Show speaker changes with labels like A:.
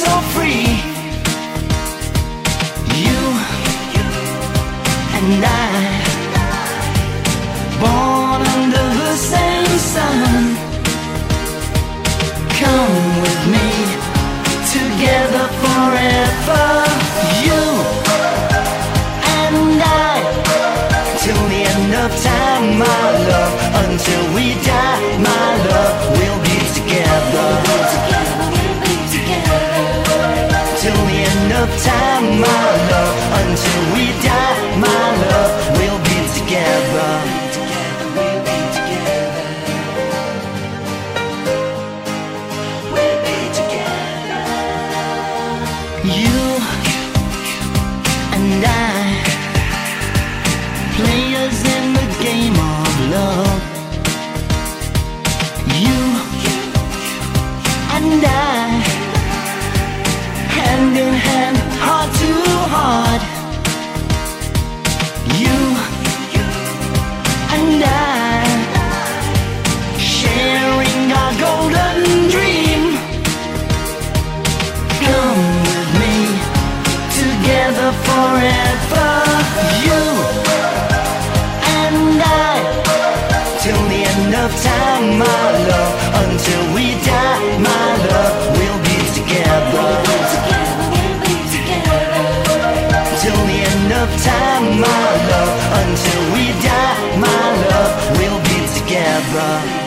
A: so free. You and I, born under the same sun. Come with me, together forever. You and I, till the end of time, my love. Until we die, my love, we'll be together. Till the end of time, my love. Until we die, my love, we'll be together. You and I, players in the game of love. You and I, hand in hand, heart to heart. You and I, sharing our golden dream. Come with me, together forever. You and I, till the end of time, my love. Until we die, my love, we'll be together. Till the end of time, my love. Until we die, my love, we'll be together.